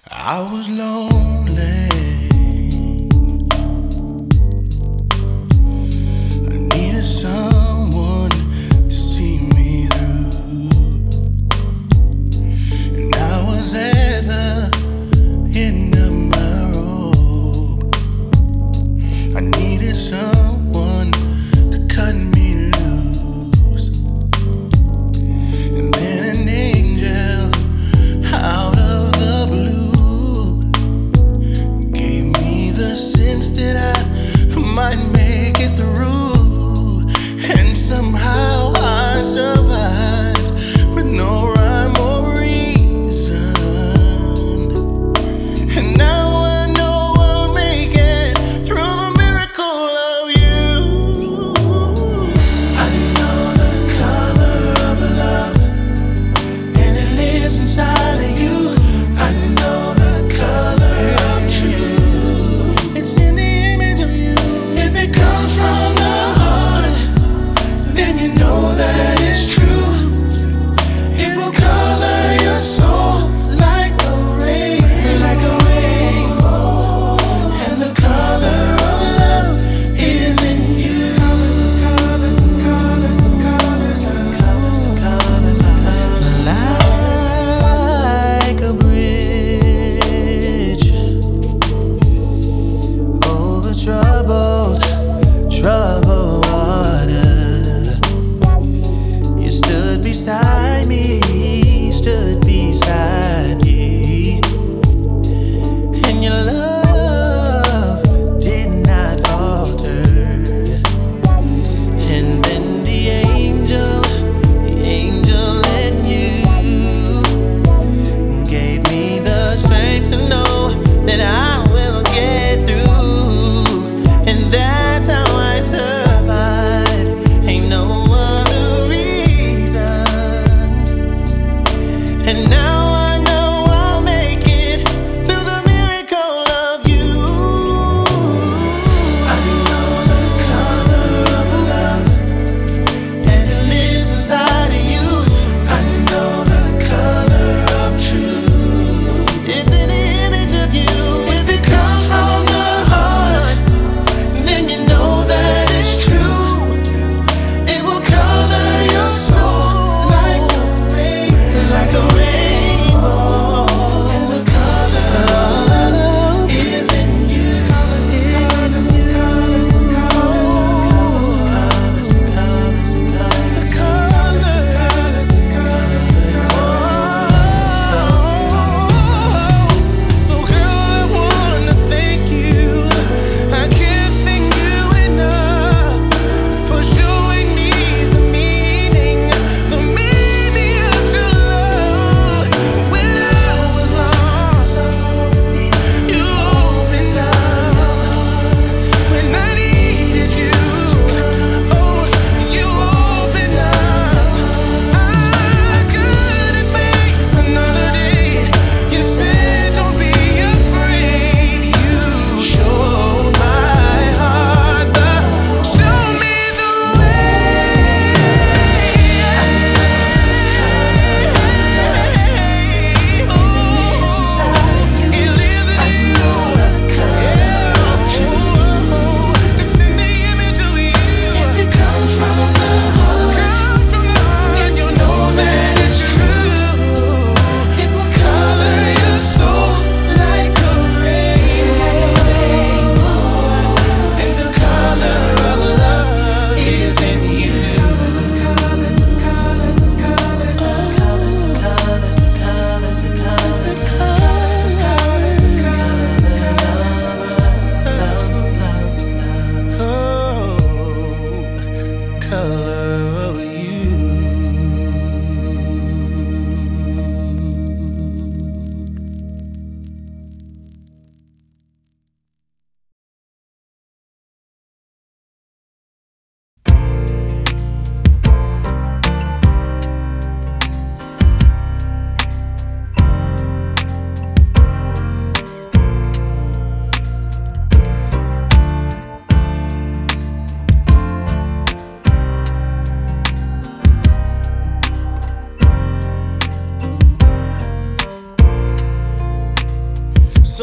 I was lonely. I needed someone to see me through. And I was at the end of my rope. I needed someone to cut me loose. And then an angel out of the blue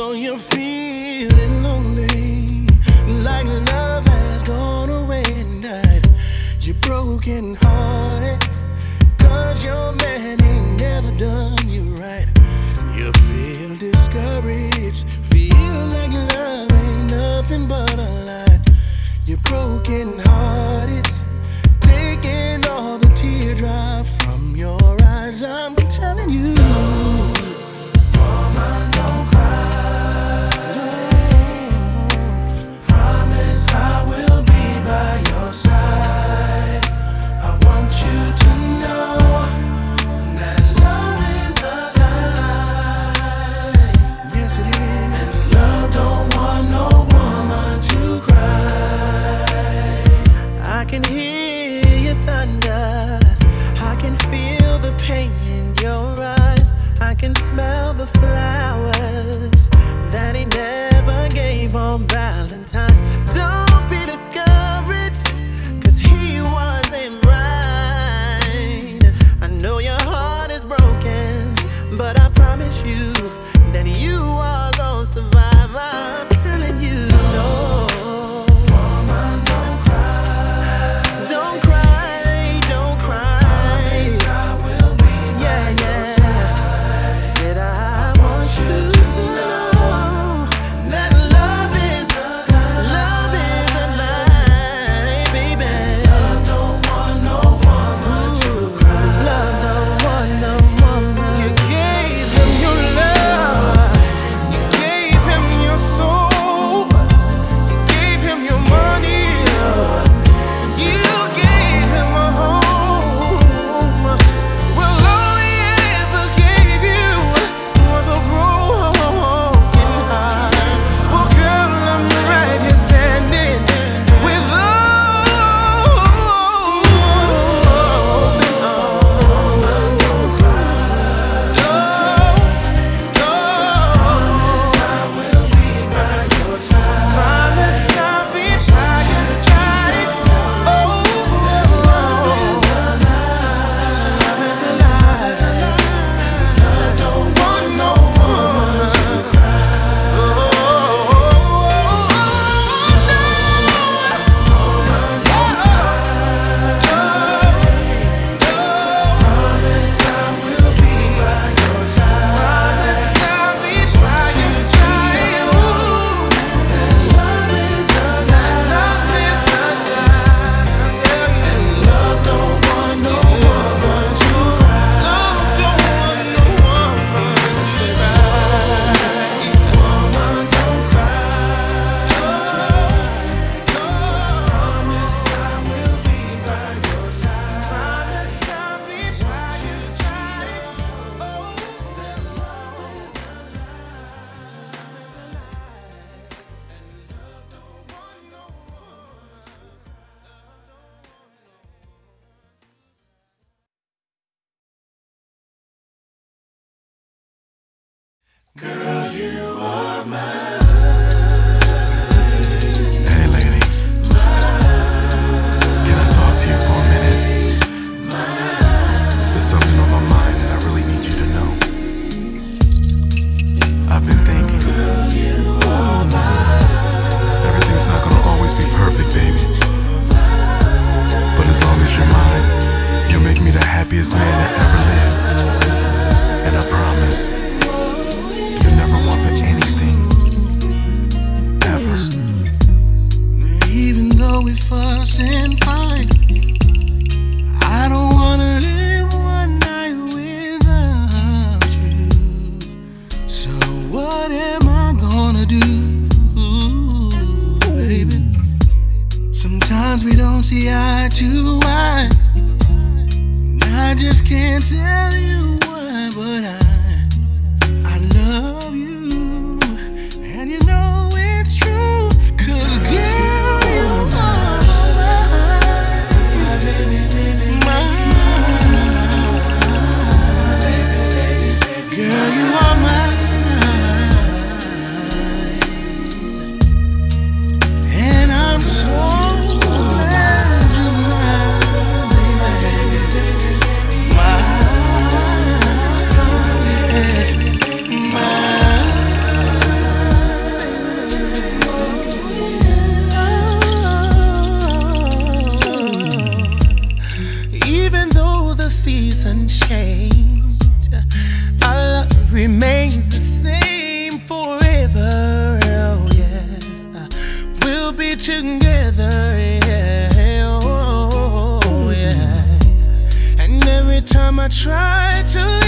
you're feeling lonely, like love has gone away at night. You're broken hearted, cause your man ain't never done you right. You feel discouraged, feel like love ain't nothing but a lie. You're broken hearted, taking all the teardrops from your eyes. I'm telling you, woman, don't cry. Promise I will be by your side. I want you to know that love is alive. Yes, it is. And love don't want no woman to cry. I can hear your thunder, I can feel the pain in your eyes, I can smell the flowers that he never gave on Valentine's. Don't be discouraged, cause he wasn't right. I know your heart is broken, but I promise you that you are gonna survive. I'm telling you, no. Woman, don't cry. Don't cry, don't cry. Promise I will be by your side. Said I want you to know that love is alive, baby. Love don't want no woman to cry. Love don't want no woman. You gave him your love, you gave him your soul, you gave him your money, you gave him a home. Well, all he ever gave you was a broken heart. Well, girl, I'm right here standing with open arms. Don't cry. Promise I will be by your side. Promise I'll be by your side. Oh, love is alive. Love don't want no woman to cry. Promise I will be by your side. Promise I'll be by your side. Love is alive. Love is alive. I tell you, love don't want no woman to cry. Love don't want no woman to cry. Woman, don't cry. Promise I will be by your side. Promise I'll be by your side. Oh, that love is girl, you are mine. Hey lady, can I talk to you for a minute? There's something on my mind that I really need you to know. I've been thinking, everything's not gonna always be perfect, baby. But as long as you're mine, you'll make me the happiest man that ever lived. And I promise, you'll never want for anything, ever. Even though we fuss and fight, I don't wanna live one night without you. So what am I gonna do, baby? Sometimes we don't see eye to eye. I just can't tell you why, but I love you, and you know it's true. 'Cause girl, you are mine. Girl, you are mine. And I'm so glad you're mine, baby. Mine. tried to